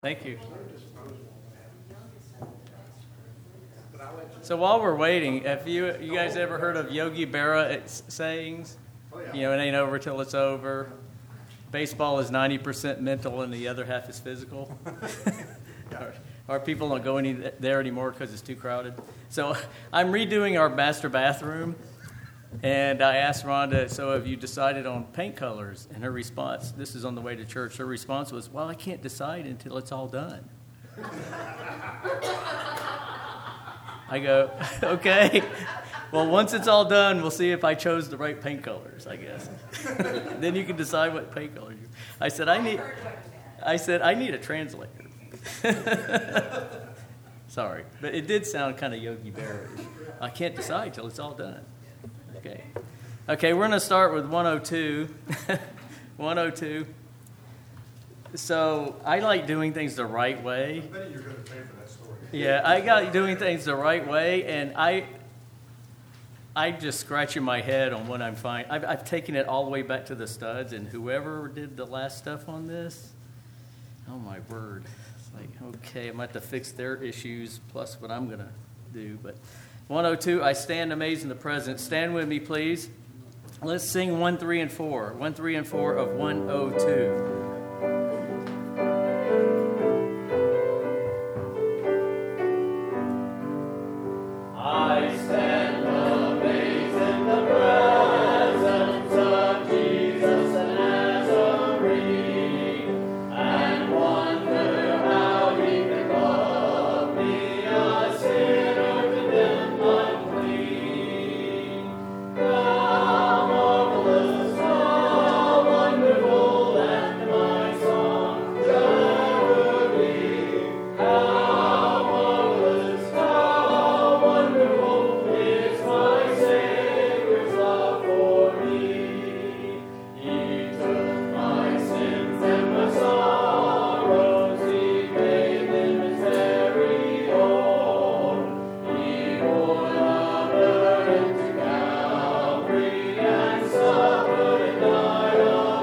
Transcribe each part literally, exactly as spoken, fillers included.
Thank you. So while we're waiting, have you you guys ever heard of Yogi Berra sayings? You know, it ain't over till it's over. Baseball is ninety percent mental and the other half is physical. our, our people don't go any there anymore because it's too crowded. So I'm redoing our master bathroom. And I asked Rhonda, so have you decided on paint colors? And her response, this is on the way to church, her response was, well, I can't decide until it's all done. I go, okay. Well, once it's all done, we'll see if I chose the right paint colors, I guess. Then you can decide what paint colors you. I said, I need, I said, I need a translator. Sorry, but it did sound kind of Yogi Berra-ish. I can't decide till it's all done. Okay. Okay, we're going to start with one oh two. one oh two. So I like doing things the right way. I bet you're going to pay for that story. Yeah, I got doing things the right way, and I, I'm just scratching my head on what I'm finding. I've, I've taken it all the way back to the studs, and whoever did the last stuff on this, oh my word. It's like, okay, I'm going to have to fix their issues plus what I'm going to do, but... one oh two, I stand amazed in the presence. Stand with me, please. Let's sing one, three, and four. one, three, and four of one oh two. I stand amazed in the presence of Jesus the Nazarene, and wonder how he could love me, a sinner condemned unclean. How marvelous, how wonderful, and my song shall ever be. How marvelous, how wonderful is my Savior's love for me. He took my sins and my sorrows, he made them his very own. He bore the burden to Calvary and suffered and died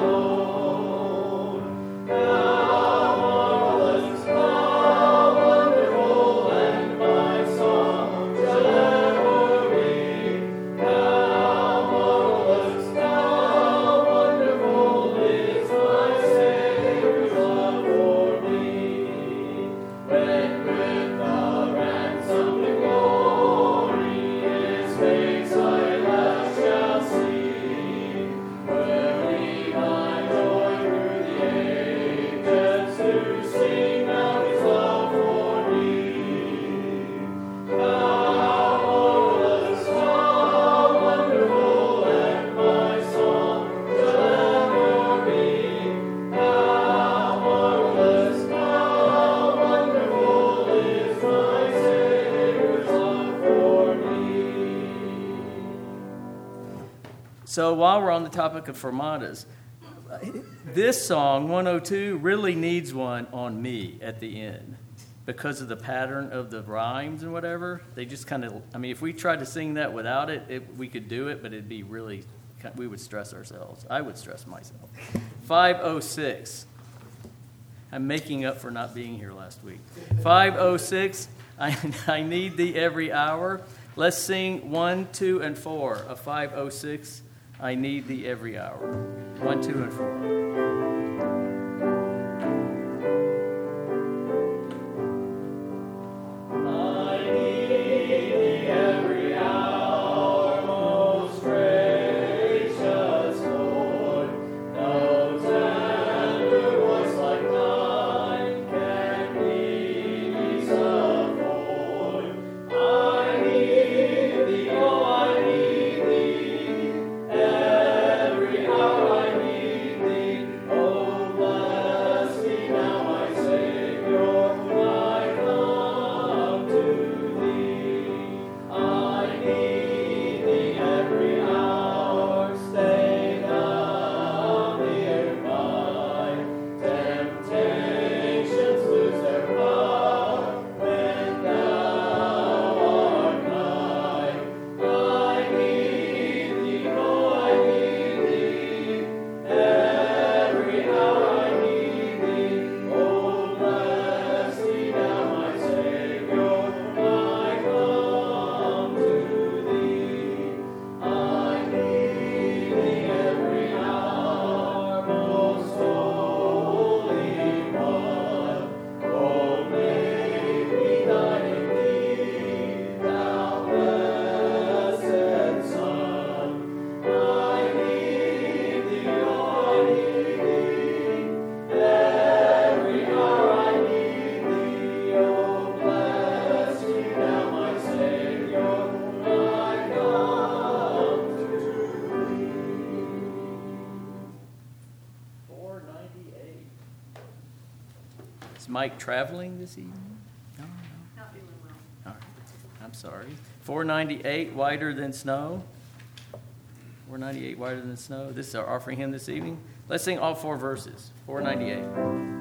alone. How marvelous, how wonderful, and my song shall ever be. How marvelous, how wonderful is my Savior's love for me. When with the ransom to glory His face I last shall see, worthy my joy through the ages to sing of His love for me. How marvelous, how wonderful, and my song shall ever be. How marvelous, how wonderful is my Savior's love for me. So while we're on the topic of fermatas, this song, one oh two, really needs one on me at the end because of the pattern of the rhymes and whatever. They just kind of, I mean, if we tried to sing that without it, it we could do it, but it'd be really, we would stress ourselves. I would stress myself. five oh six. I'm making up for not being here last week. five oh six, I, I need thee every hour. Let's sing one, two, and four of five oh six. I need thee every hour. One, two, and four. I need thee every hour, most gracious Lord. No tender voice like thine can peace afford. I need thee, oh, I need thee. Every hour I need thee. Mike traveling this evening? No, no. Not feeling well. All right. I'm sorry. four ninety-eight, Whiter Than Snow. four ninety-eight, Whiter Than Snow. This is our offering hymn this evening. Let's sing all four verses. four ninety-eight.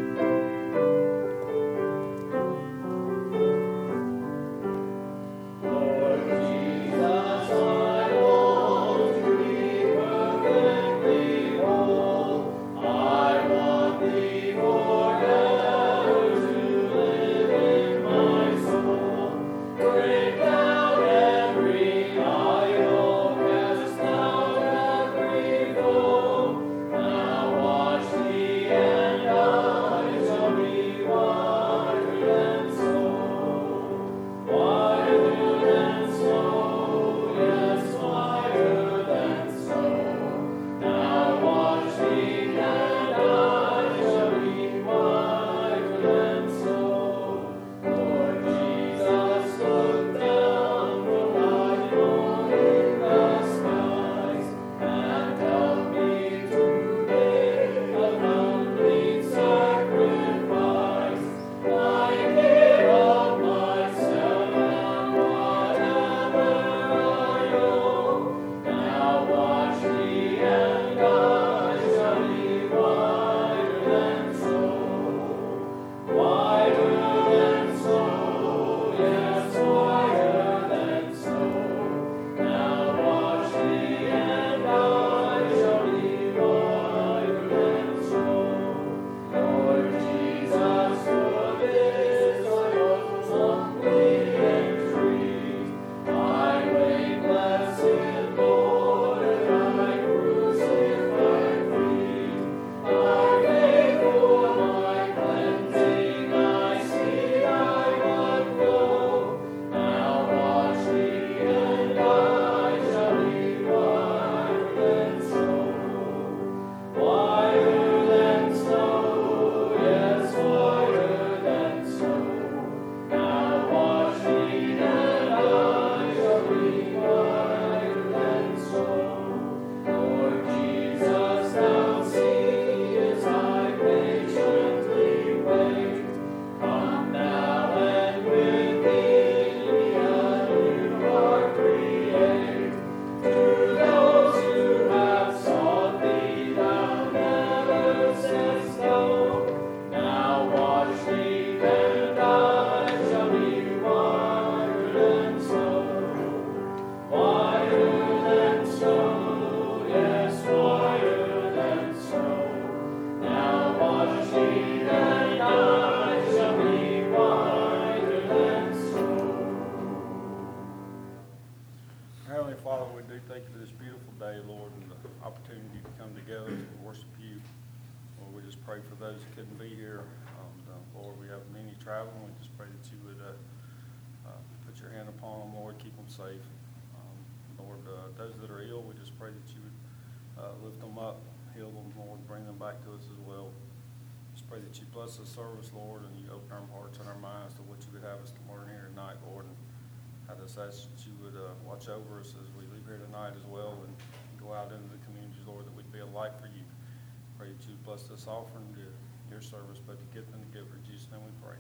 Pray for those who couldn't be here. Um, uh, Lord, we have many traveling. We just pray that you would uh, uh, put your hand upon them, Lord, keep them safe. Um, Lord, uh, those that are ill, we just pray that you would uh, lift them up, heal them, Lord, bring them back to us as well. Just pray that you bless the service, Lord, and you open our hearts and our minds to what you would have us to learn here tonight, Lord. And I just ask that you would uh, watch over us as we leave here tonight as well and go out into the communities, Lord, that we'd be a light for you. Pray that you bless this offering to your service, but the gift and the giver. In Jesus' name we pray.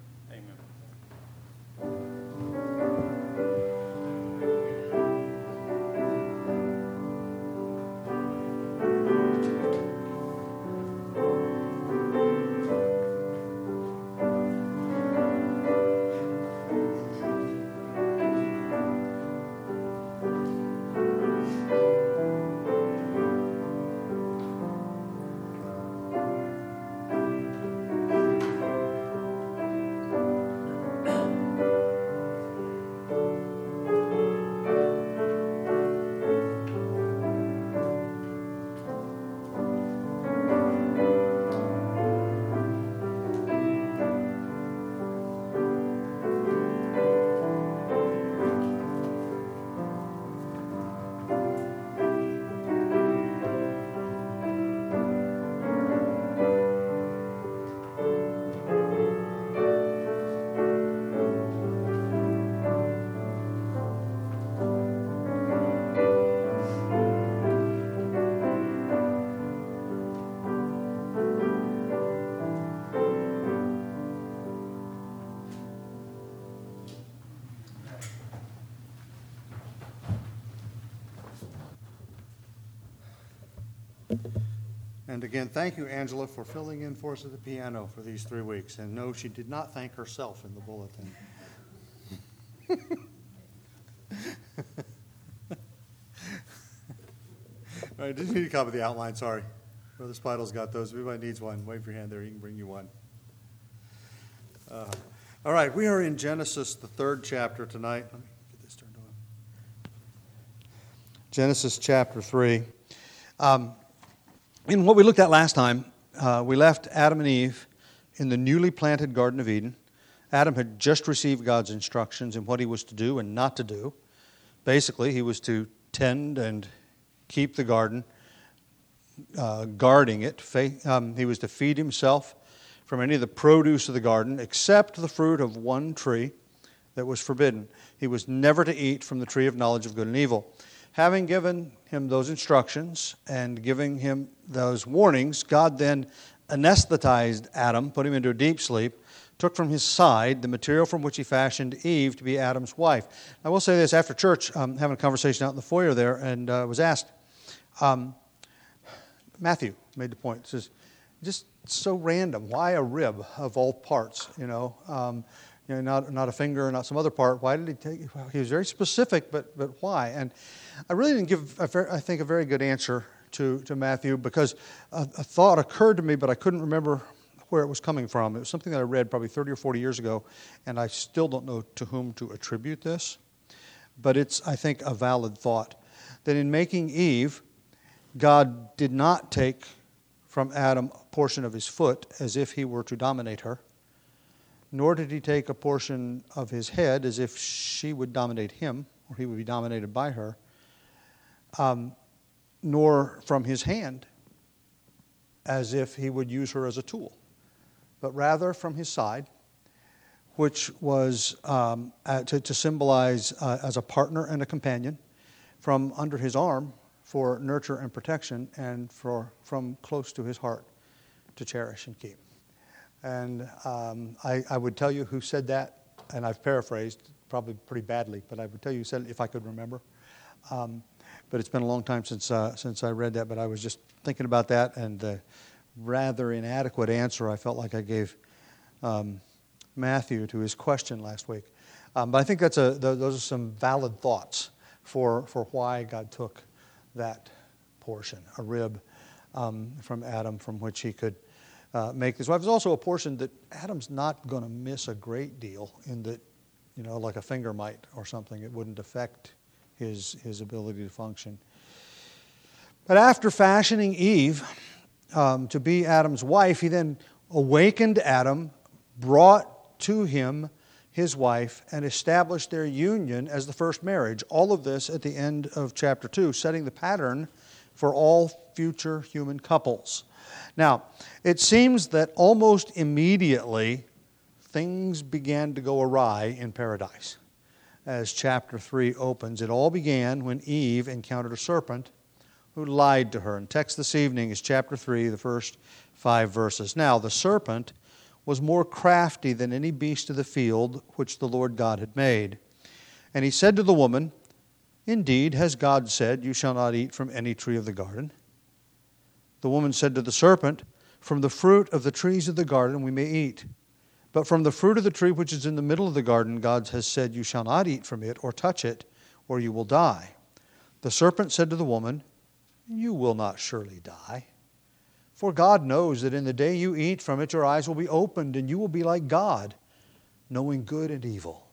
Amen. And again, thank you, Angela, for filling in for us at the piano for these three weeks. And no, she did not thank herself in the bulletin. All right, didn't need a copy of the outline, sorry. Brother Spidle's got those. If anybody needs one, wave your hand there. He can bring you one. Uh, all right, we are in Genesis, the third chapter tonight. Let me get this turned on. Genesis chapter three. Um, in what we looked at last time, uh, we left Adam and Eve in the newly planted Garden of Eden. Adam had just received God's instructions in what he was to do and not to do. Basically, he was to tend and keep the garden, uh, guarding it. Um, he was to feed himself from any of the produce of the garden, except the fruit of one tree that was forbidden. He was never to eat from the tree of knowledge of good and evil. Having given him those instructions and giving him those warnings, God then anesthetized Adam, put him into a deep sleep, took from his side the material from which he fashioned Eve to be Adam's wife. I will say this, after church, um, having a conversation out in the foyer there, and uh, was asked, um, Matthew made the point, says, just so random, why a rib of all parts, you know, um, you know, not not a finger, not some other part, why did he take, well, he was very specific, but but why? And I really didn't give, a very, I think, a very good answer to, to Matthew, because a, a thought occurred to me, but I couldn't remember where it was coming from. It was something that I read probably thirty or forty years ago, and I still don't know to whom to attribute this. But it's, I think, a valid thought. That in making Eve, God did not take from Adam a portion of his foot as if he were to dominate her, nor did he take a portion of his head as if she would dominate him, or he would be dominated by her, um, nor from his hand as if he would use her as a tool, but rather from his side, which was um, uh, to, to symbolize uh, as a partner and a companion, from under his arm for nurture and protection, and for from close to his heart to cherish and keep. And um, I, I would tell you who said that, and I've paraphrased probably pretty badly, but I would tell you who said it if I could remember. Um, but it's been a long time since uh, since I read that, but I was just thinking about that, and the rather inadequate answer I felt like I gave um, Matthew to his question last week. Um, but I think that's a th- those are some valid thoughts for, for why God took that portion, a rib um, from Adam from which he could uh, make this wife. There's also a portion that Adam's not going to miss a great deal in that, you know, like a finger might or something. It wouldn't affect his his ability to function. But after fashioning Eve um, to be Adam's wife, he then awakened Adam, brought to him his wife, and established their union as the first marriage. All of this at the end of chapter two, setting the pattern for all future human couples. Now, it seems that almost immediately things began to go awry in paradise. As chapter three opens, it all began when Eve encountered a serpent who lied to her. And text this evening is chapter three, the first five verses. Now, the serpent was more crafty than any beast of the field which the Lord God had made. And he said to the woman, "Indeed, has God said, you shall not eat from any tree of the garden?" The woman said to the serpent, "From the fruit of the trees of the garden we may eat. But from the fruit of the tree which is in the middle of the garden, God has said, you shall not eat from it or touch it, or you will die." The serpent said to the woman, "You will not surely die. For God knows that in the day you eat from it, your eyes will be opened, and you will be like God, knowing good and evil."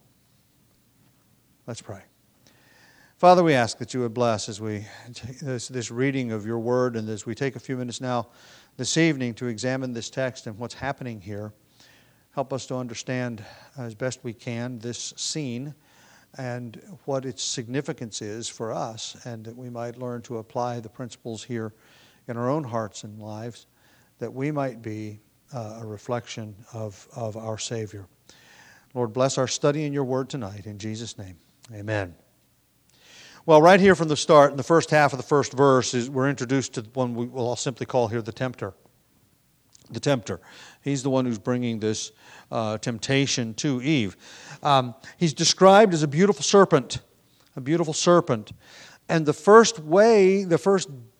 Let's pray. Father, we ask that you would bless as we take this, this reading of your word, and as we take a few minutes now this evening to examine this text and what's happening here. Help us to understand as best we can this scene and what its significance is for us, and that we might learn to apply the principles here in our own hearts and lives, that we might be uh, a reflection of, of our Savior. Lord, bless our study in your word tonight. In Jesus' name, amen. Well, right here from the start, in the first half of the first verse, is we're introduced to one we will simply call here the tempter. The tempter. He's the one who's bringing this uh, temptation to Eve. Um, he's described as a beautiful serpent, a beautiful serpent. And the first way, the first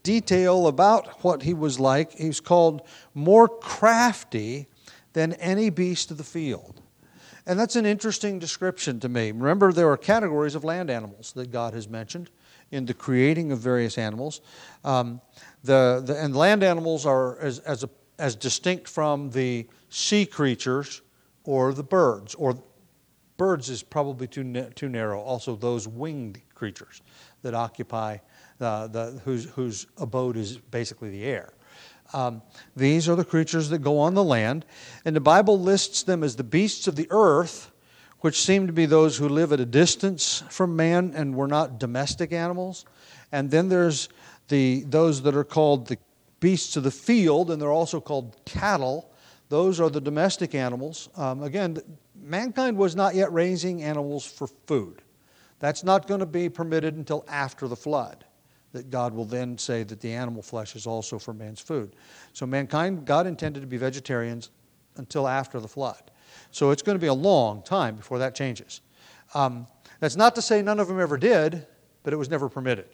detail about what he was like. He's called more crafty than any beast of the field. And that's an interesting description to me. Remember, there are categories of land animals that God has mentioned in the creating of various animals. Um, the, the and land animals are as as, a, as distinct from the sea creatures or the birds. Or birds is probably too na- too narrow. Also, those winged creatures that occupy uh, the whose whose abode is basically the air. Um, these are the creatures that go on the land, and the Bible lists them as the beasts of the earth, which seem to be those who live at a distance from man and were not domestic animals. And then there's the those that are called the beasts of the field, and they're also called cattle. Those are the domestic animals. Um, again, mankind was not yet raising animals for food. That's not going to be permitted until after the flood, that God will then say that the animal flesh is also for man's food. So mankind, God intended to be vegetarians until after the flood. So it's going to be a long time before that changes. Um, that's not to say none of them ever did, but it was never permitted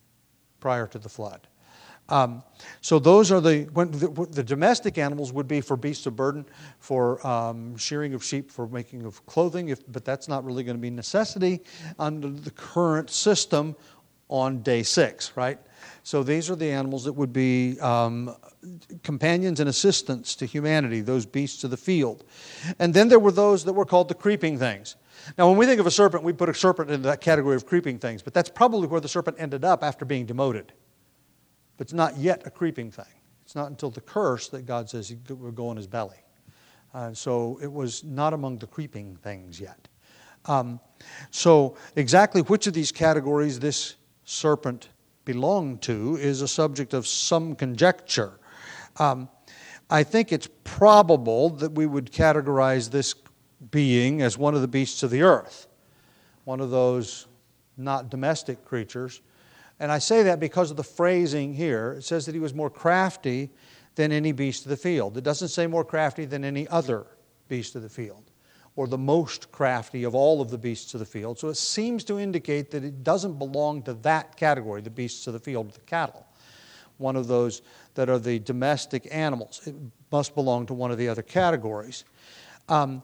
prior to the flood. Um, so those are the, when the, the domestic animals would be for beasts of burden, for um, shearing of sheep, for making of clothing, if, but that's not really going to be necessity under the current system on day six, right? So these are the animals that would be um, companions and assistants to humanity, those beasts of the field. And then there were those that were called the creeping things. Now, when we think of a serpent, we put a serpent into that category of creeping things, but that's probably where the serpent ended up after being demoted. But it's not yet a creeping thing. It's not until the curse that God says he will go in his belly. Uh, so it was not among the creeping things yet. Um, so exactly which of these categories this serpent belonged to is a subject of some conjecture. Um, I think it's probable that we would categorize this being as one of the beasts of the earth, one of those not domestic creatures. And I say that because of the phrasing here. It says that he was more crafty than any beast of the field. It doesn't say more crafty than any other beast of the field, or the most crafty of all of the beasts of the field. So it seems to indicate that it doesn't belong to that category, the beasts of the field, the cattle, one of those that are the domestic animals. It must belong to one of the other categories. Um,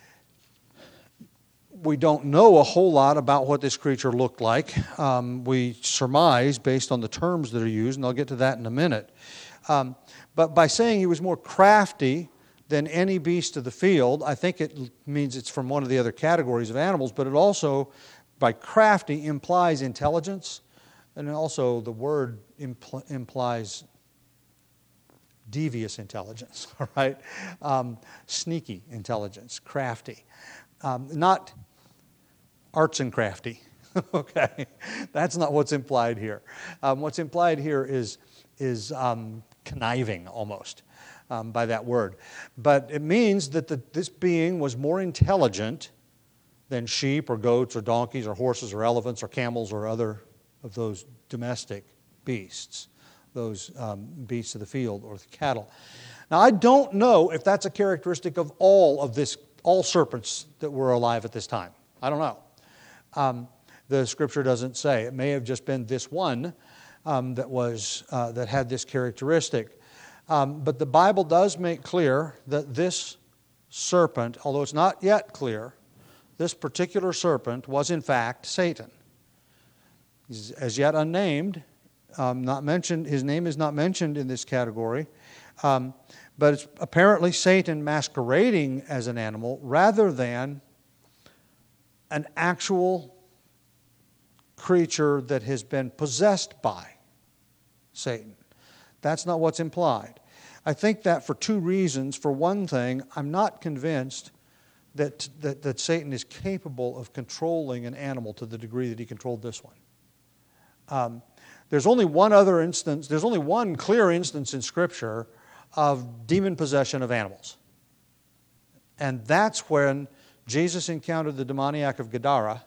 we don't know a whole lot about what this creature looked like. Um, we surmise based on the terms that are used, and I'll get to that in a minute. Um, but by saying he was more crafty than any beast of the field, I think it means it's from one of the other categories of animals, but it also, by crafty, implies intelligence, and also the word impl- implies devious intelligence, all right? Um, sneaky intelligence, crafty. Um, not arts and crafty, okay? That's not what's implied here. Um, what's implied here is, is um, conniving almost. Um, by that word. But it means that the, this being was more intelligent than sheep or goats or donkeys or horses or elephants or camels or other of those domestic beasts, those um, beasts of the field or the cattle. Now, I don't know if that's a characteristic of all of this, all serpents that were alive at this time. I don't know. Um, the Scripture doesn't say. It may have just been this one um, that was uh, that had this characteristic. Um, but the Bible does make clear that this serpent, although it's not yet clear, this particular serpent was in fact Satan. He's as yet unnamed, um, not mentioned. His name is not mentioned in this category, um, but it's apparently Satan masquerading as an animal rather than an actual creature that has been possessed by Satan. That's not what's implied. I think that for two reasons. For one thing, I'm not convinced that, that, that Satan is capable of controlling an animal to the degree that he controlled this one. Um, there's only one other instance, there's only one clear instance in Scripture of demon possession of animals. And that's when Jesus encountered the demoniac of Gadara,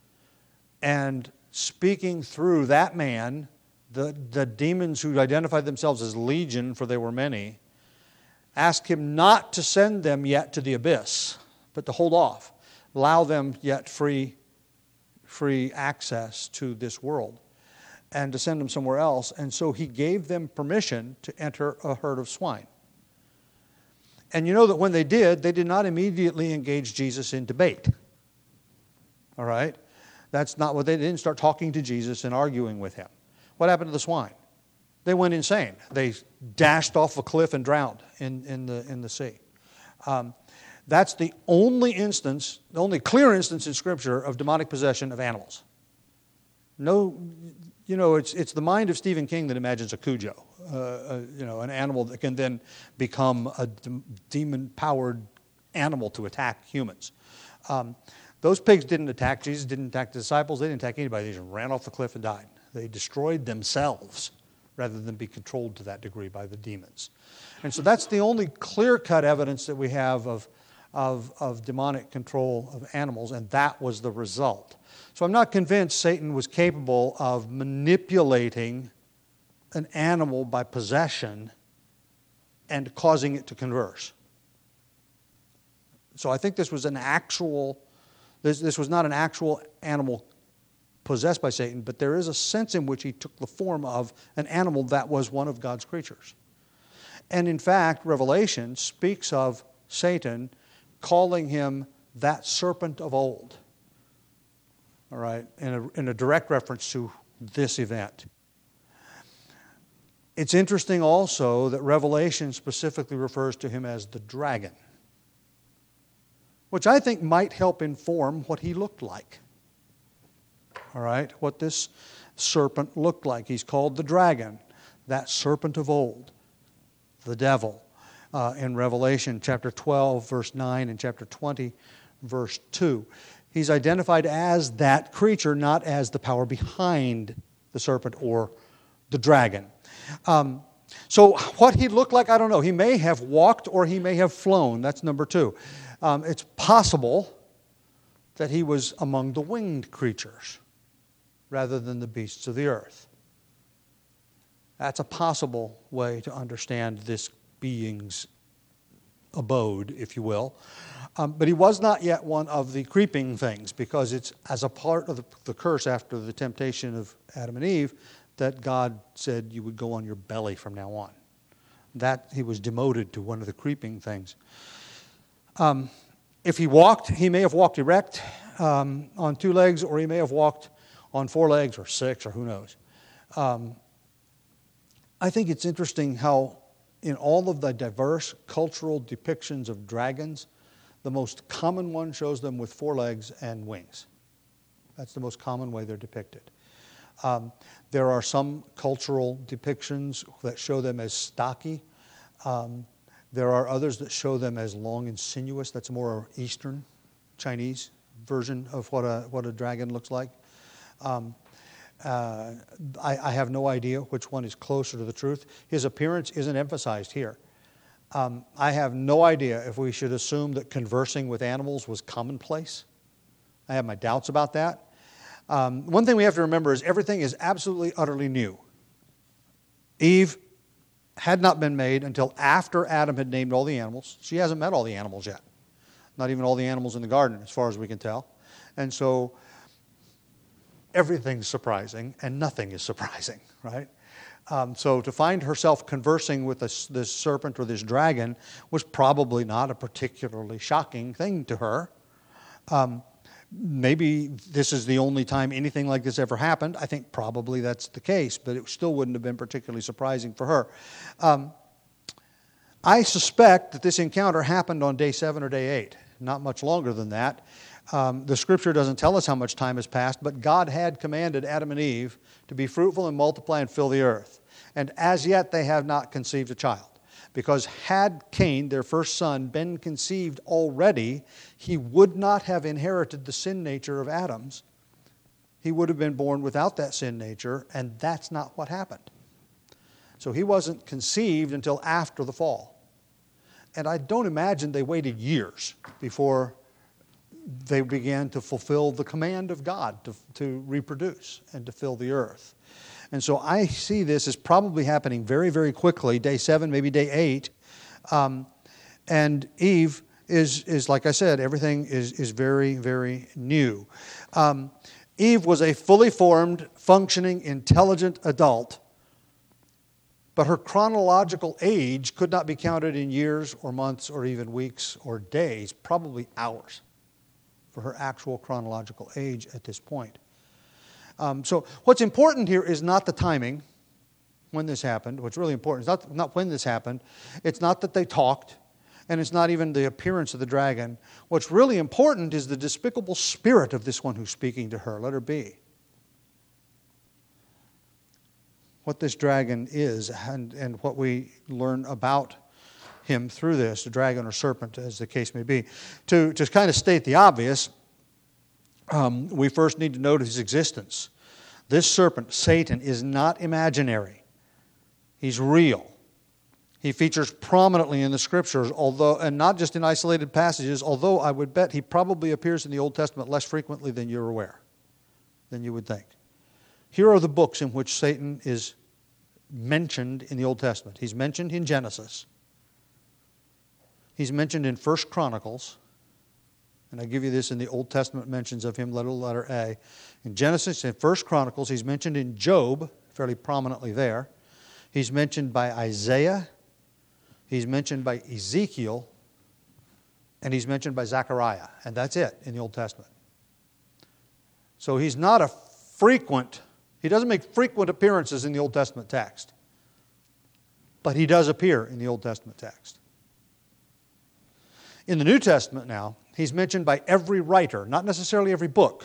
and speaking through that man, The, the demons who identified themselves as legion, for they were many, asked him not to send them yet to the abyss, but to hold off, allow them yet free, free access to this world. and to send them somewhere else. And so he gave them permission to enter a herd of swine. And you know that when they did, they did not immediately engage Jesus in debate. All right? That's not what they, they didn't start talking to Jesus and arguing with him. What happened to the swine? They went insane. They dashed off a cliff and drowned in, in, the, in the sea. Um, that's the only instance, the only clear instance in Scripture of demonic possession of animals. No, you know, it's it's the mind of Stephen King that imagines a Cujo, uh, uh, you know, an animal that can then become a de- demon-powered animal to attack humans. Um, those pigs didn't attack Jesus, didn't attack the disciples, they didn't attack anybody. They just ran off the cliff and died. They destroyed themselves rather than be controlled to that degree by the demons. And so that's the only clear-cut evidence that we have of, of, of demonic control of animals, and that was the result. So I'm not convinced Satan was capable of manipulating an animal by possession and causing it to converse. So I think this was an actual, this, this was not an actual animal possessed by Satan, but there is a sense in which he took the form of an animal that was one of God's creatures. And in fact, Revelation speaks of Satan calling him that serpent of old. All right, in a, in a direct reference to this event. It's interesting also that Revelation specifically refers to him as the dragon, which I think might help inform what he looked like. All right, what this serpent looked like. He's called the dragon, that serpent of old, the devil, uh, in Revelation chapter twelve, verse nine, and chapter twenty, verse two. He's identified as that creature, not as the power behind the serpent or the dragon. Um, so what he looked like, I don't know. He may have walked or he may have flown. That's number two. Um, it's possible that he was among the winged creatures rather than the beasts of the earth. That's a possible way to understand this being's abode, if you will. Um, but he was not yet one of the creeping things, because it's as a part of the, the curse after the temptation of Adam and Eve that God said you would go on your belly from now on. That he was demoted to one of the creeping things. Um, if he walked, he may have walked erect um, on two legs, or he may have walked on four legs or six, or who knows. Um, I think it's interesting how in all of the diverse cultural depictions of dragons, the most common one shows them with four legs and wings. That's the most common way they're depicted. Um, there are some cultural depictions that show them as stocky. Um, there are others that show them as long and sinuous. That's a more Eastern Chinese version of what a what a dragon looks like. Um, uh, I, I have no idea which one is closer to the truth. His appearance isn't emphasized here. Um, I have no idea if we should assume that conversing with animals was commonplace. I have my doubts about that. Um, one thing we have to remember is everything is absolutely, utterly new. Eve had not been made until after Adam had named all the animals. She hasn't met all the animals yet. Not even all the animals in the garden, as far as we can tell. And so everything's surprising and nothing is surprising, right? Um, so to find herself conversing with this, this serpent or this dragon was probably not a particularly shocking thing to her. Um, maybe this is the only time anything like this ever happened. I think probably that's the case, but it still wouldn't have been particularly surprising for her. Um, I suspect that this encounter happened on day seven or day eight, not much longer than that. Um, the Scripture doesn't tell us how much time has passed, but God had commanded Adam and Eve to be fruitful and multiply and fill the earth. And as yet they have not conceived a child. Because had Cain, their first son, been conceived already, he would not have inherited the sin nature of Adam's. He would have been born without that sin nature, and that's not what happened. So he wasn't conceived until after the fall. And I don't imagine they waited years before they began to fulfill the command of God to, to reproduce and to fill the earth. And so I see this as probably happening very, very quickly, day seven, maybe day eight. Um, and Eve is, is, like I said, everything is, is very, very new. Um, Eve was a fully formed, functioning, intelligent adult, but her chronological age could not be counted in years or months or even weeks or days, probably hours, for her actual chronological age at this point. Um, so what's important here is not the timing when this happened. What's really important is not, not when this happened. It's not that they talked, and it's not even the appearance of the dragon. What's really important is the despicable spirit of this one who's speaking to her. Let her be. What this dragon is and, and what we learn about him through this, the dragon or serpent, as the case may be. To, to kind of state the obvious, um, we first need to note his existence. This serpent, Satan, is not imaginary. He's real. He features prominently in the Scriptures, although, and not just in isolated passages, although I would bet he probably appears in the Old Testament less frequently than you're aware, than you would think. Here are the books in which Satan is mentioned in the Old Testament. He's mentioned in Genesis. He's mentioned in First Chronicles. And I give you this in the Old Testament mentions of him, little letter A. In Genesis and First Chronicles, he's mentioned in Job, fairly prominently there. He's mentioned by Isaiah. He's mentioned by Ezekiel. And he's mentioned by Zechariah. And that's it in the Old Testament. So he's not a frequent, he doesn't make frequent appearances in the Old Testament text. But he does appear in the Old Testament text. In the New Testament now, he's mentioned by every writer, not necessarily every book,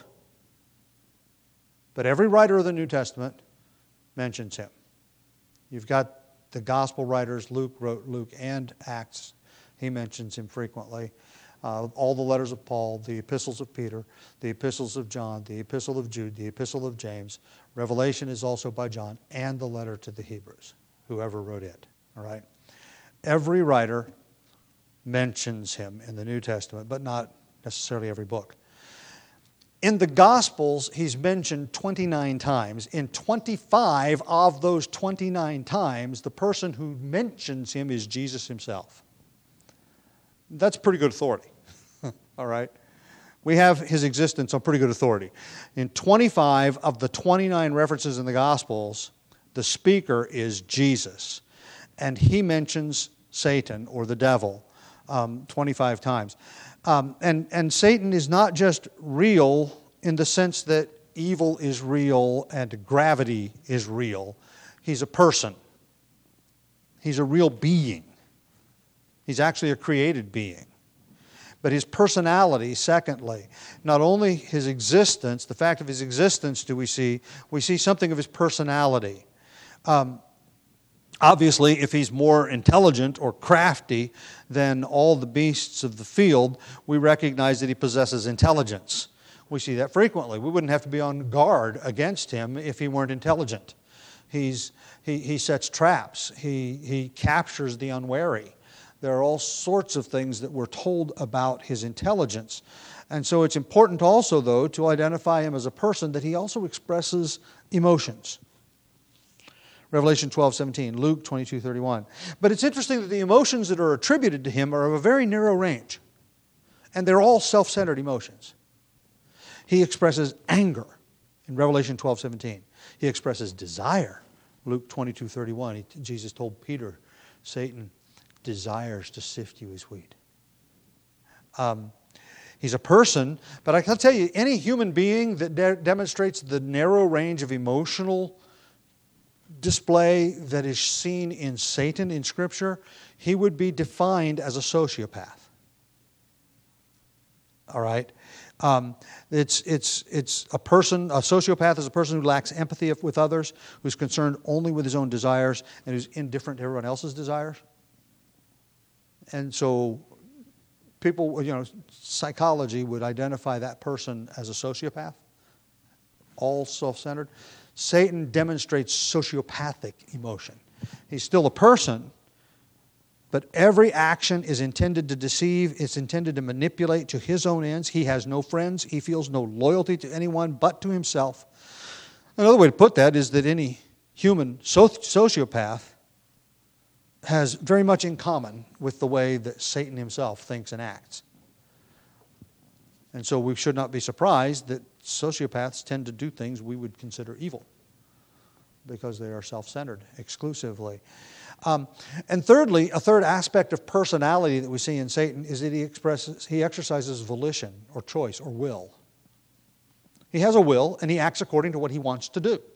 but every writer of the New Testament mentions him. You've got the gospel writers. Luke wrote Luke and Acts. He mentions him frequently. Uh, all the letters of Paul, the epistles of Peter, the epistles of John, the epistle of Jude, the epistle of James. Revelation is also by John, and the letter to the Hebrews, whoever wrote it. All right? Every writer mentions him in the New Testament, but not necessarily every book. In the Gospels, he's mentioned twenty-nine times. In twenty-five of those twenty-nine times, the person who mentions him is Jesus himself. That's pretty good authority. All right? We have his existence on pretty good authority. In twenty-five of the twenty-nine references in the Gospels, the speaker is Jesus. And he mentions Satan or the devil um, twenty-five times. Um, and, and Satan is not just real in the sense that evil is real and gravity is real. He's a person. He's a real being. He's actually a created being. But his personality, secondly, not only his existence, the fact of his existence do we see, we see something of his personality. Um, Obviously, if he's more intelligent or crafty than all the beasts of the field, we recognize that he possesses intelligence. We see that frequently. We wouldn't have to be on guard against him if he weren't intelligent. He's, he, he sets traps. He, he captures the unwary. There are all sorts of things that we're told about his intelligence. And so it's important also, though, to identify him as a person that he also expresses emotions. Revelation twelve seventeen, Luke twenty-two thirty-one. But it's interesting that the emotions that are attributed to him are of a very narrow range. And they're all self-centered emotions. He expresses anger in Revelation twelve seventeen. He expresses desire. Luke twenty-two thirty-one, he, Jesus told Peter, Satan desires to sift you as wheat. Um, he's a person, but I can tell you, any human being that de- demonstrates the narrow range of emotional display that is seen in Satan in Scripture, he would be defined as a sociopath. All right? Um, it's, it's, it's a person, a sociopath is a person who lacks empathy with others, who's concerned only with his own desires, and who's indifferent to everyone else's desires. And so people, you know, psychology would identify that person as a sociopath, all self-centered. Satan demonstrates sociopathic emotion. He's still a person, but every action is intended to deceive. It's intended to manipulate to his own ends. He has no friends. He feels no loyalty to anyone but to himself. Another way to put that is that any human sociopath has very much in common with the way that Satan himself thinks and acts. And so we should not be surprised that sociopaths tend to do things we would consider evil because they are self-centered exclusively. Um, and thirdly, a third aspect of personality that we see in Satan is that he expresses, he exercises volition or choice or will. He has a will and he acts according to what he wants to do.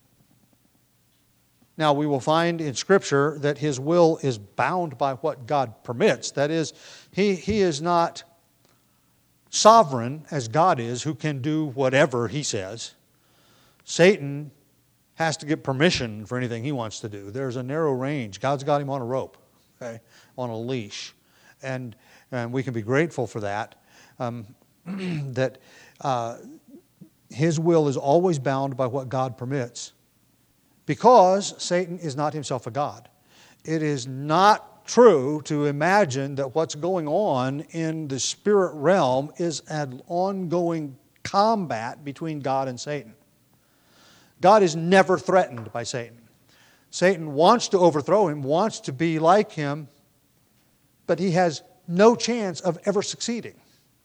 Now, we will find in Scripture that his will is bound by what God permits. That is, he, he is not sovereign as God is, who can do whatever he says. Satan has to get permission for anything he wants to do. There's a narrow range. God's got him on a rope, okay, on a leash. And, and we can be grateful for that, um, that uh, his will is always bound by what God permits, because Satan is not himself a God. It is not true to imagine that what's going on in the spirit realm is an ongoing combat between God and Satan. God is never threatened by Satan. Satan wants to overthrow him, wants to be like him, but he has no chance of ever succeeding.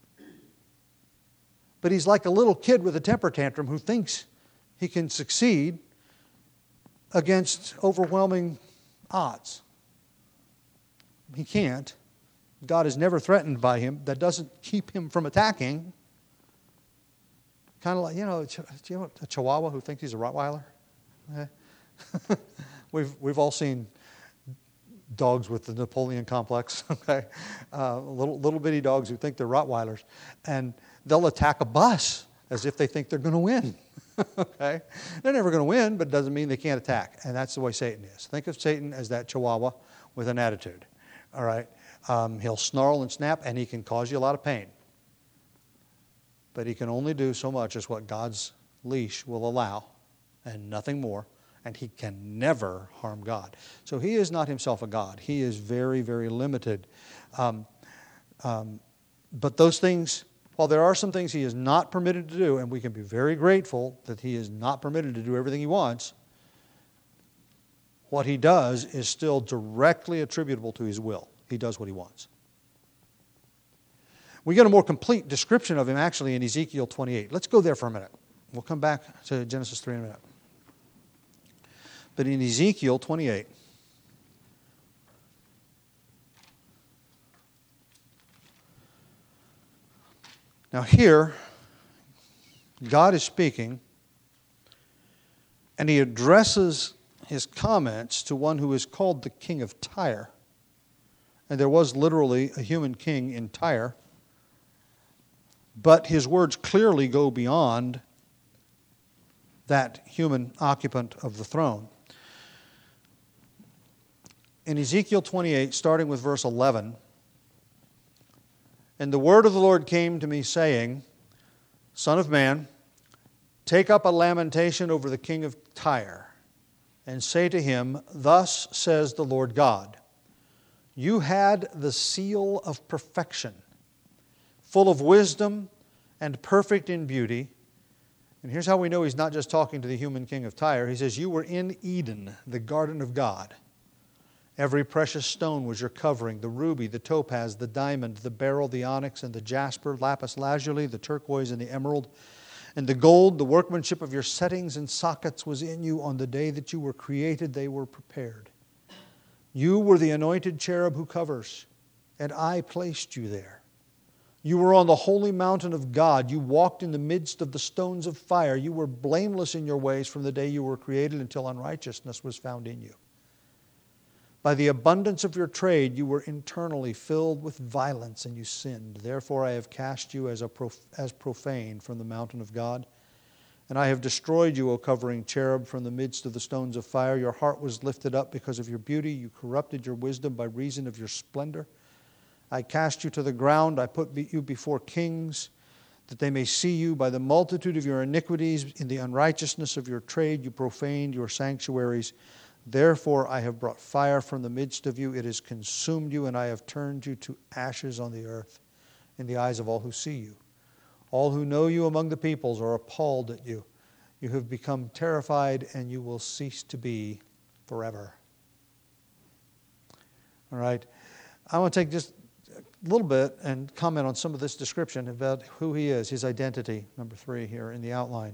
But he's like a little kid with a temper tantrum who thinks he can succeed against overwhelming odds. He can't. God is never threatened by him. That doesn't keep him from attacking. Kind of like, you know, do you know a Chihuahua who thinks he's a Rottweiler? Okay. we've we've all seen dogs with the Napoleon complex. Okay, uh, little little bitty dogs who think they're Rottweilers, and they'll attack a bus as if they think they're going to win. Okay, they're never going to win, but it doesn't mean they can't attack, and that's the way Satan is. Think of Satan as that Chihuahua with an attitude. All right, um, he'll snarl and snap, and he can cause you a lot of pain. But he can only do so much as what God's leash will allow, and nothing more. And he can never harm God. So he is not himself a God. He is very, very limited. Um, um, but those things, while there are some things he is not permitted to do, and we can be very grateful that he is not permitted to do everything he wants, what he does is still directly attributable to his will. He does what he wants. We get a more complete description of him actually in Ezekiel twenty-eight. Let's go there for a minute. We'll come back to Genesis three in a minute. But in Ezekiel twenty-eight, now here, God is speaking, and he addresses his comments to one who is called the king of Tyre. And there was literally a human king in Tyre. But his words clearly go beyond that human occupant of the throne. In Ezekiel twenty-eight, starting with verse eleven, and the word of the Lord came to me, saying, Son of man, take up a lamentation over the king of Tyre, and say to him, Thus says the Lord God, you had the seal of perfection, full of wisdom and perfect in beauty. And here's how we know he's not just talking to the human king of Tyre. He says, you were in Eden, the garden of God. Every precious stone was your covering, the ruby, the topaz, the diamond, the beryl, the onyx, and the jasper, lapis lazuli, the turquoise, and the emerald. And the gold, the workmanship of your settings and sockets was in you. On the day that you were created, they were prepared. You were the anointed cherub who covers, and I placed you there. You were on the holy mountain of God. You walked in the midst of the stones of fire. You were blameless in your ways from the day you were created until unrighteousness was found in you. By the abundance of your trade, you were internally filled with violence, and you sinned. Therefore I have cast you as, a prof- as profane from the mountain of God. And I have destroyed you, O covering cherub, from the midst of the stones of fire. Your heart was lifted up because of your beauty. You corrupted your wisdom by reason of your splendor. I cast you to the ground. I put you before kings, that they may see you. By the multitude of your iniquities, in the unrighteousness of your trade, you profaned your sanctuaries. Therefore I have brought fire from the midst of you. It has consumed you, and I have turned you to ashes on the earth in the eyes of all who see you. All who know you among the peoples are appalled at you. You have become terrified, and you will cease to be forever. All right. I want to take just a little bit and comment on some of this description about who he is, his identity, number three here in the outline.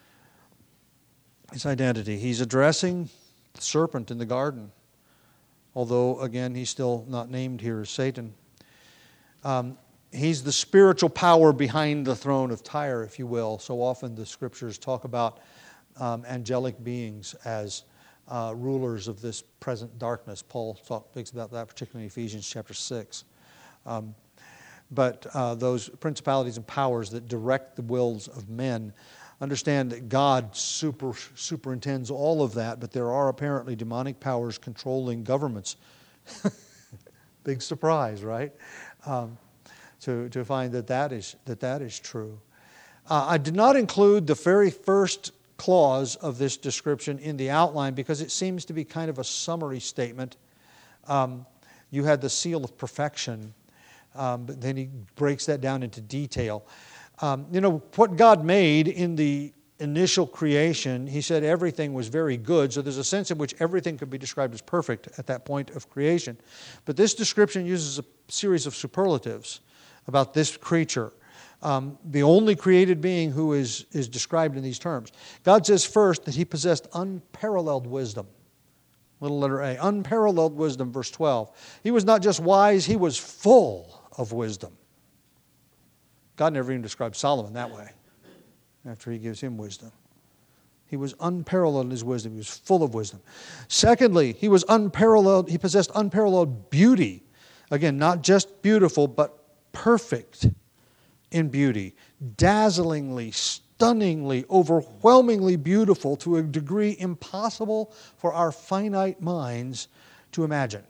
His identity. He's addressing the serpent in the garden, although, again, he's still not named here as Satan. Um, he's the spiritual power behind the throne of Tyre, if you will. So often the Scriptures talk about um, angelic beings as uh, rulers of this present darkness. Paul talk, speaks about that, particularly in Ephesians chapter six. Um, but uh, those principalities and powers that direct the wills of men, understand that God super, superintends all of that, but there are apparently demonic powers controlling governments. Big surprise, right? Um, to, to find that that is, that that is true. Uh, I did not include the very first clause of this description in the outline because it seems to be kind of a summary statement. Um, you had the seal of perfection, um, but then he breaks that down into detail. Um, you know, what God made in the initial creation, he said everything was very good. So there's a sense in which everything could be described as perfect at that point of creation. But this description uses a series of superlatives about this creature, um, the only created being who is, is described in these terms. God says first that he possessed unparalleled wisdom. Little letter A. Unparalleled wisdom, verse twelve. He was not just wise, he was full of wisdom. God never even described Solomon that way after he gives him wisdom. He was unparalleled in his wisdom. He was full of wisdom. Secondly, he was unparalleled. He possessed unparalleled beauty. Again, not just beautiful, but perfect in beauty. Dazzlingly, stunningly, overwhelmingly beautiful to a degree impossible for our finite minds to imagine.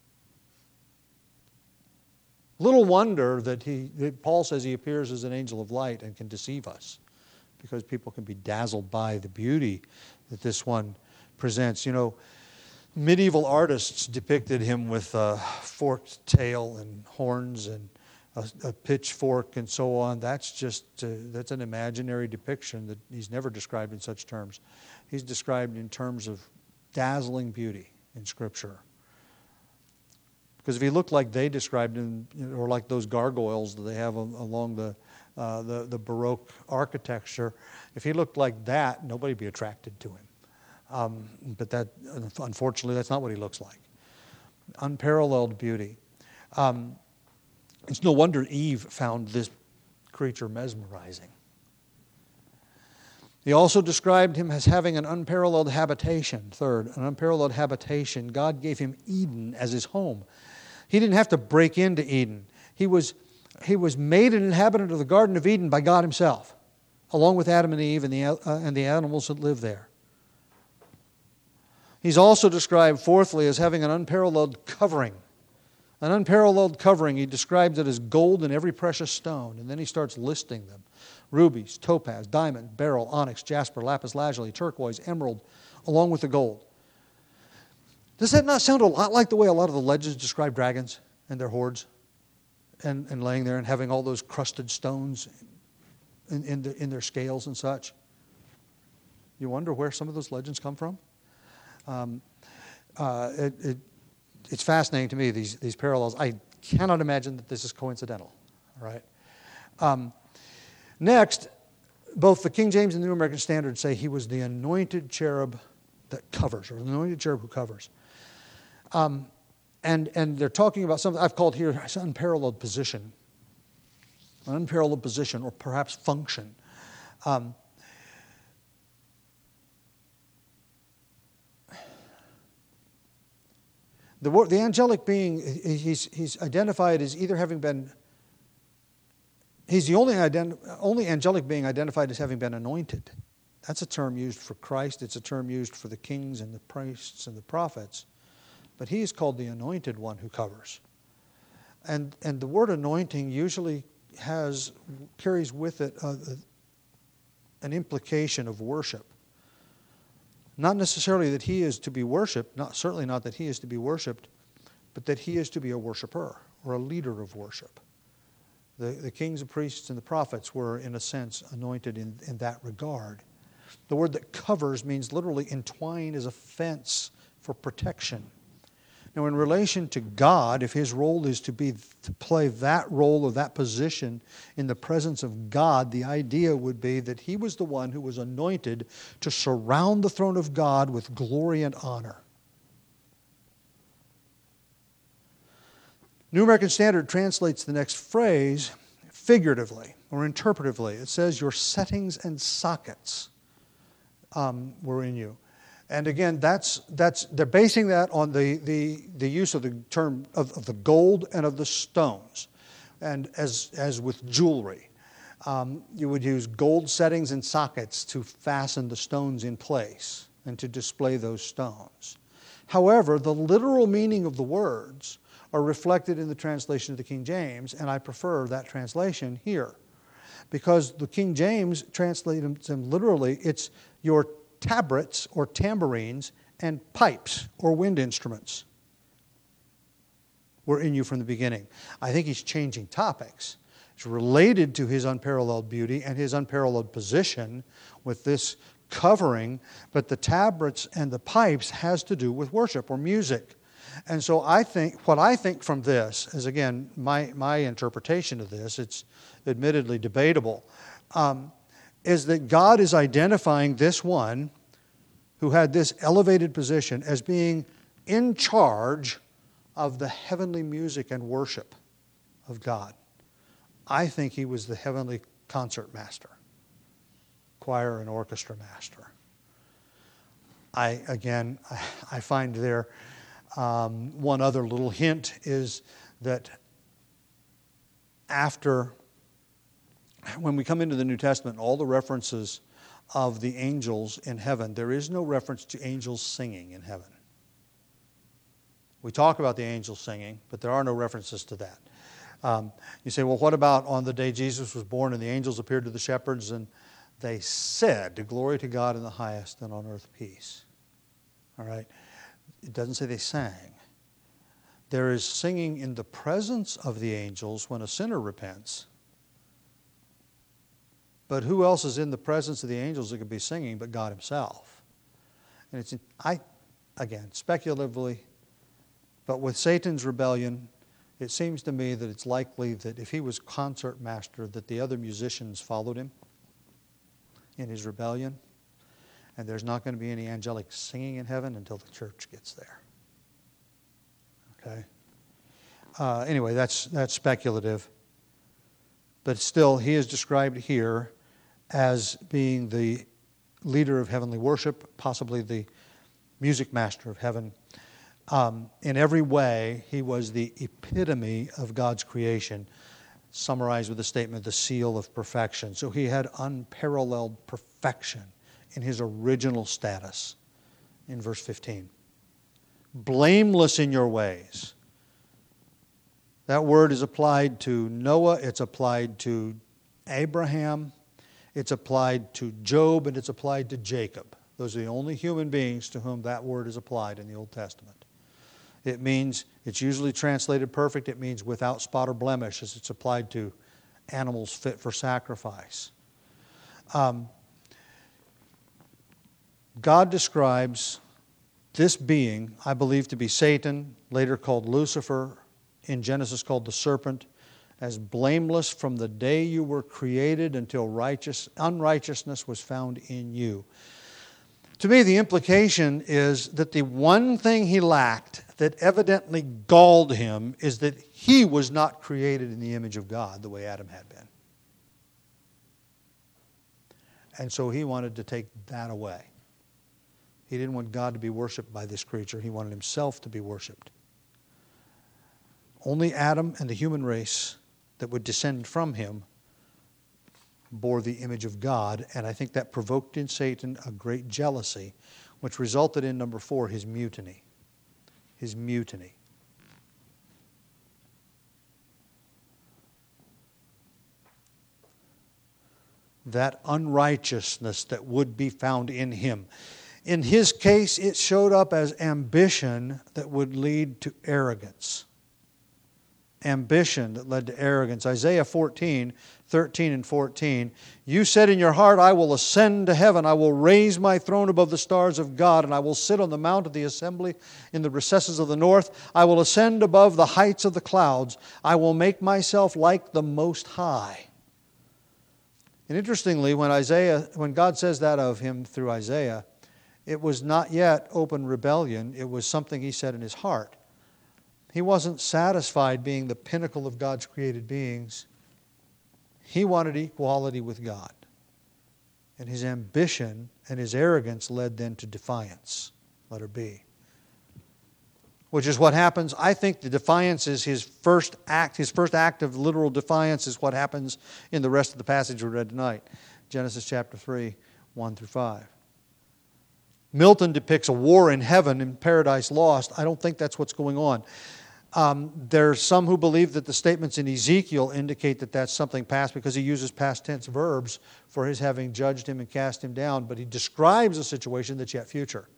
Little wonder that he, that Paul says he appears as an angel of light and can deceive us, because people can be dazzled by the beauty that this one presents. You know, medieval artists depicted him with a forked tail and horns and a, a pitchfork and so on. That's just, uh, that's an imaginary depiction that he's never described in such terms. He's described in terms of dazzling beauty in Scripture. Because if he looked like they described him, or like those gargoyles that they have along the, uh, the the Baroque architecture, if he looked like that, nobody would be attracted to him. Um, but that, unfortunately, that's not what he looks like. Unparalleled beauty. Um, it's no wonder Eve found this creature mesmerizing. He also described him as having an unparalleled habitation. Third, an unparalleled habitation. God gave him Eden as his home. He didn't have to break into Eden. He was, he was made an inhabitant of the Garden of Eden by God himself, along with Adam and Eve and the, uh, and the animals that live there. He's also described, fourthly, as having an unparalleled covering. An unparalleled covering. He describes it as gold and every precious stone, and then he starts listing them. Rubies, topaz, diamond, beryl, onyx, jasper, lapis lazuli, turquoise, emerald, along with the gold. Does that not sound a lot like the way a lot of the legends describe dragons and their hordes, and, and laying there and having all those crusted stones in, in, the, in their scales and such? You wonder where some of those legends come from? Um, uh, it, it, it's fascinating to me, these, these parallels. I cannot imagine that this is coincidental. All right. Um, next, both the King James and the New American Standard say he was the anointed cherub that covers, or the anointed cherub who covers. Um, and, and they're talking about something I've called here an unparalleled position. An unparalleled position, or perhaps function. Um, the, the angelic being, he's, he's identified as either having been, he's the only, ident, only angelic being identified as having been anointed. That's a term used for Christ. It's a term used for the kings and the priests and the prophets. But he is called the anointed one who covers. And and the word anointing usually has carries with it a, a, an implication of worship. Not necessarily that he is to be worshipped, not certainly not that he is to be worshipped, but that he is to be a worshiper or a leader of worship. The, the kings, the priests, and the prophets were, in a sense, anointed in, in that regard. The word that covers means literally entwine as a fence for protection. Now, in relation to God, if his role is to be to play that role or that position in the presence of God, the idea would be that he was the one who was anointed to surround the throne of God with glory and honor. New American Standard translates the next phrase figuratively or interpretively. It says, your settings and sockets um, were in you. And again, that's that's they're basing that on the the, the use of the term of, of the gold and of the stones. And as as with jewelry, um, you would use gold settings and sockets to fasten the stones in place and to display those stones. However, the literal meaning of the words are reflected in the translation of the King James, and I prefer that translation here. Because the King James translates them literally, it's your tabrets or tambourines and pipes or wind instruments were in you from the beginning. I think he's changing topics. It's related to his unparalleled beauty and his unparalleled position with this covering, but the tabrets and the pipes has to do with worship or music. And so I think, what I think from this is, again, my, my interpretation of this, it's admittedly debatable, um, is that God is identifying this one who had this elevated position as being in charge of the heavenly music and worship of God. I think he was the heavenly concert master, choir and orchestra master. I, again, I, I find there um, one other little hint is that after, when we come into the New Testament, all the references of the angels in heaven, there is no reference to angels singing in heaven. We talk about the angels singing, but there are no references to that. Um, you say, well, what about on the day Jesus was born and the angels appeared to the shepherds and they said, glory to God in the highest and on earth peace. All right? It doesn't say they sang. There is singing in the presence of the angels when a sinner repents. But who else is in the presence of the angels that could be singing but God himself? And it's, I, again, speculatively, but with Satan's rebellion, it seems to me that it's likely that if he was concert master, that the other musicians followed him in his rebellion. And there's not going to be any angelic singing in heaven until the church gets there. Okay? Uh, anyway, that's that's speculative. But still, he is described here as being the leader of heavenly worship, possibly the music master of heaven. Um, in every way, he was the epitome of God's creation, summarized with the statement, the seal of perfection. So he had unparalleled perfection in his original status in verse fifteen. Blameless in your ways. That word is applied to Noah, it's applied to Abraham, it's applied to Job, and it's applied to Jacob. Those are the only human beings to whom that word is applied in the Old Testament. It means, it's usually translated perfect, it means without spot or blemish as it's applied to animals fit for sacrifice. Um, God describes this being, I believe to be Satan, later called Lucifer, in Genesis called the serpent, as blameless from the day you were created until righteous, unrighteousness was found in you. To me, the implication is that the one thing he lacked that evidently galled him is that he was not created in the image of God the way Adam had been. And so he wanted to take that away. He didn't want God to be worshipped by this creature. He wanted himself to be worshipped. Only Adam and the human race that would descend from him bore the image of God, and I think that provoked in Satan a great jealousy, which resulted in, number four, his mutiny. His mutiny. That unrighteousness that would be found in him. In his case, it showed up as ambition that would lead to arrogance. ambition that led to arrogance. Isaiah fourteen, thirteen and fourteen. You said in your heart, I will ascend to heaven. I will raise my throne above the stars of God, and I will sit on the mount of the assembly in the recesses of the north. I will ascend above the heights of the clouds. I will make myself like the Most High. And interestingly, when Isaiah, when God says that of him through Isaiah, it was not yet open rebellion. It was something he said in his heart. He wasn't satisfied being the pinnacle of God's created beings. He wanted equality with God. And his ambition and his arrogance led then to defiance. Letter B. Which is what happens. I think the defiance is his first act. His first act of literal defiance is what happens in the rest of the passage we read tonight. Genesis chapter three, one through five. Milton depicts a war in heaven in Paradise Lost. I don't think that's what's going on. Um, there's some who believe that the statements in Ezekiel indicate that that's something past because he uses past tense verbs for his having judged him and cast him down, but he describes a situation that's yet future.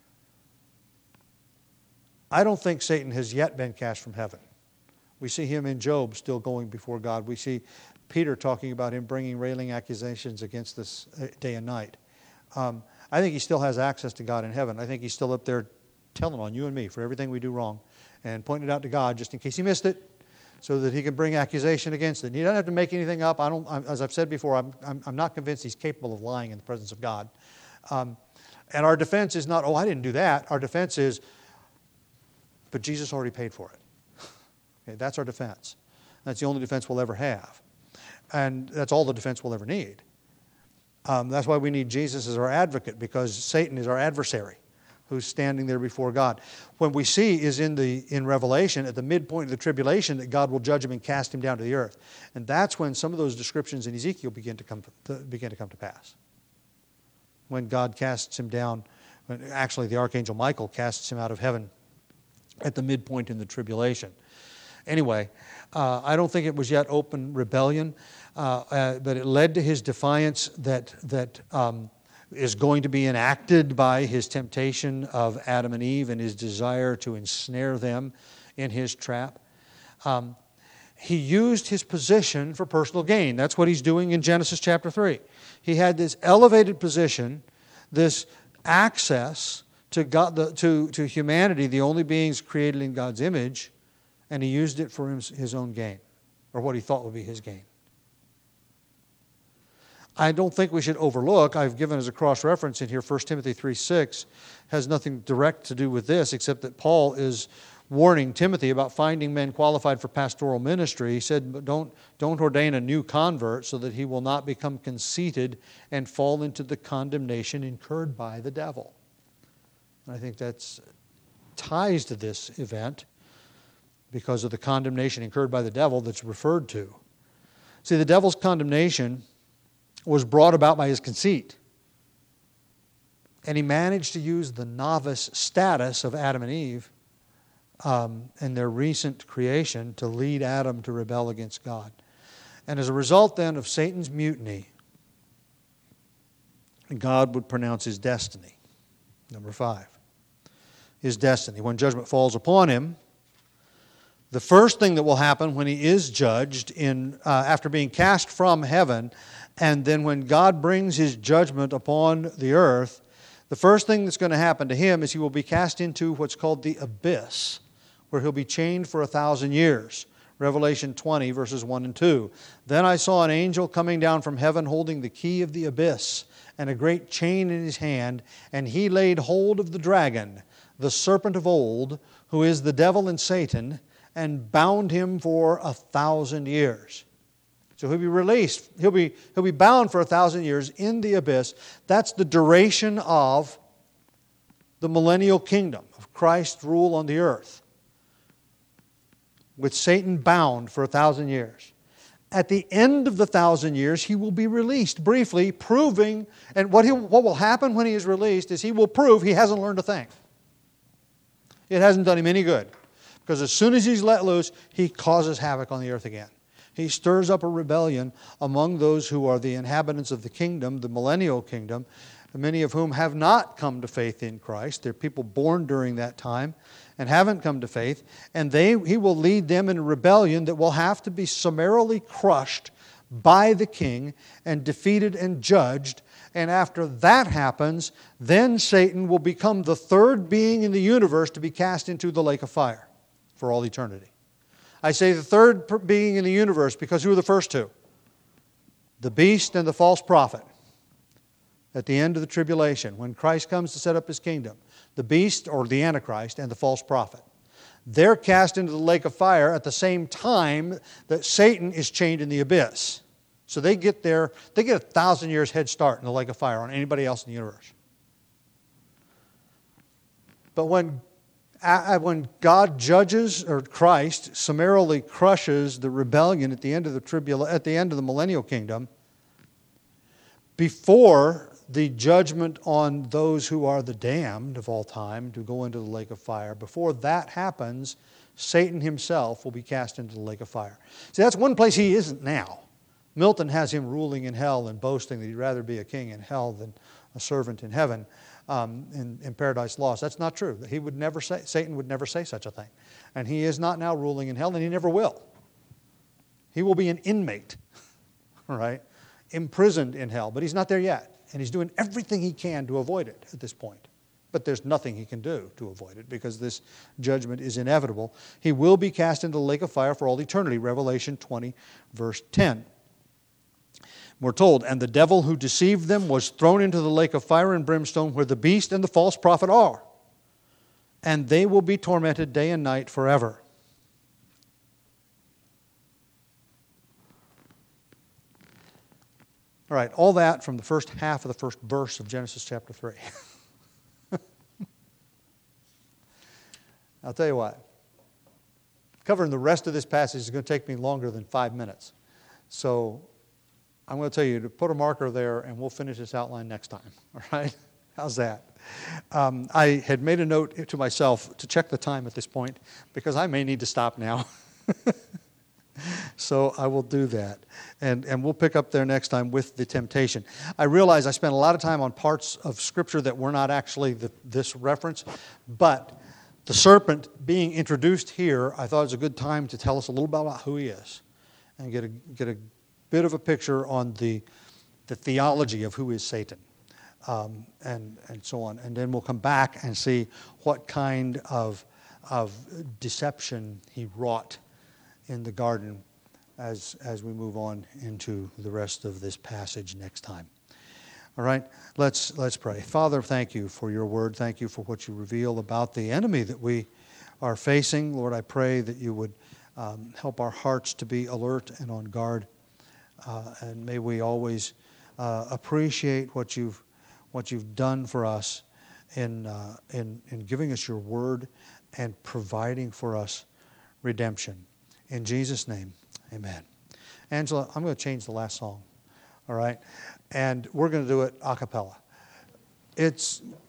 I don't think Satan has yet been cast from heaven. We see him in Job still going before God. We see Peter talking about him bringing railing accusations against us day and night. Um, I think he still has access to God in heaven. I think he's still up there telling on you and me for everything we do wrong and pointing it out to God just in case he missed it so that he can bring accusation against it. He doesn't have to make anything up. I don't, as I've said before, I'm, I'm, I'm not convinced he's capable of lying in the presence of God. Um, and our defense is not, oh, I didn't do that. Our defense is, but Jesus already paid for it. Okay, that's our defense. That's the only defense we'll ever have. And that's all the defense we'll ever need. Um, that's why we need Jesus as our advocate, because Satan is our adversary who's standing there before God. When we see is in the in Revelation, at the midpoint of the tribulation, that God will judge him and cast him down to the earth. And that's when some of those descriptions in Ezekiel begin to come to, begin to come to pass. When God casts him down, when actually the archangel Michael casts him out of heaven at the midpoint in the tribulation. Anyway, uh, I don't think it was yet open rebellion, uh, uh, but it led to his defiance that that um, is going to be enacted by his temptation of Adam and Eve and his desire to ensnare them in his trap. Um, he used his position for personal gain. That's what he's doing in Genesis chapter three. He had this elevated position, this access to God, the, to, to humanity, the only beings created in God's image, and he used it for his, his own gain, or what he thought would be his gain. I don't think we should overlook, I've given as a cross-reference in here, First Timothy three six, has nothing direct to do with this, except that Paul is warning Timothy about finding men qualified for pastoral ministry. He said, don't, don't ordain a new convert so that he will not become conceited and fall into the condemnation incurred by the devil. I think that's ties to this event because of the condemnation incurred by the devil that's referred to. See, the devil's condemnation was brought about by his conceit. And he managed to use the novice status of Adam and Eve um, and their recent creation to lead Adam to rebel against God. And as a result then of Satan's mutiny, God would pronounce his destiny. Number five. His destiny. When judgment falls upon him, the first thing that will happen when he is judged in uh, after being cast from heaven, and then when God brings his judgment upon the earth, the first thing that's going to happen to him is he will be cast into what's called the abyss, where he'll be chained for a thousand years. Revelation twenty, verses one and two. Then I saw an angel coming down from heaven holding the key of the abyss and a great chain in his hand, and he laid hold of the dragon, the serpent of old, who is the devil and Satan, and bound him for a thousand years. So he'll be released. He'll be, he'll be bound for a thousand years in the abyss. That's the duration of the millennial kingdom, of Christ's rule on the earth, with Satan bound for a thousand years. At the end of the thousand years, he will be released briefly, proving, and what, he, what will happen when he is released is he will prove he hasn't learned a thing. It hasn't done him any good. Because as soon as he's let loose, he causes havoc on the earth again. He stirs up a rebellion among those who are the inhabitants of the kingdom, the millennial kingdom, many of whom have not come to faith in Christ. They're people born during that time. and haven't come to faith, and they he will lead them in a rebellion that will have to be summarily crushed by the king and defeated and judged. And after that happens, then Satan will become the third being in the universe to be cast into the lake of fire for all eternity. I say the third being in the universe because who are the first two? The beast and the false prophet. At the end of the tribulation, when Christ comes to set up His kingdom, the beast or the Antichrist and the false prophet. They're cast into the lake of fire at the same time that Satan is chained in the abyss. So they get there, they get a thousand years head start in the lake of fire on anybody else in the universe. But when, when God judges, or Christ summarily crushes the rebellion at the end of the tribula- at the end of the millennial kingdom, before the judgment on those who are the damned of all time to go into the lake of fire, before that happens, Satan himself will be cast into the lake of fire. See, that's one place he isn't now. Milton has him ruling in hell and boasting that he'd rather be a king in hell than a servant in heaven um, in, in Paradise Lost. That's not true. He would never say, Satan would never say such a thing. And he is not now ruling in hell, and he never will. He will be an inmate, all right, imprisoned in hell, but he's not there yet. And he's doing everything he can to avoid it at this point. But there's nothing he can do to avoid it because this judgment is inevitable. He will be cast into the lake of fire for all eternity. Revelation twenty, verse ten. We're told, and the devil who deceived them was thrown into the lake of fire and brimstone where the beast and the false prophet are. And they will be tormented day and night forever. All right, all that from the first half of the first verse of Genesis chapter three. I'll tell you what, covering the rest of this passage is going to take me longer than five minutes. So I'm going to tell you to put a marker there and we'll finish this outline next time. All right? How's that? Um, I had made a note to myself to check the time at this point because I may need to stop now. So I will do that. And, and we'll pick up there next time with the temptation. I realize I spent a lot of time on parts of Scripture that were not actually the, this reference, but the serpent being introduced here, I thought it was a good time to tell us a little bit about who he is and get a, get a bit of a picture on the, the theology of who is Satan um, and, and so on. And then we'll come back and see what kind of, of deception he wrought in the garden as, as we move on into the rest of this passage next time. All right, let's, let's pray. Father, thank you for your word. Thank you for what you reveal about the enemy that we are facing. Lord, I pray that you would um, help our hearts to be alert and on guard. Uh, and may we always uh, appreciate what you've, what you've done for us in, uh, in, in giving us your word and providing for us redemption. In Jesus' name, amen. Angela, I'm going to change the last song, all right? And we're going to do it a cappella. It's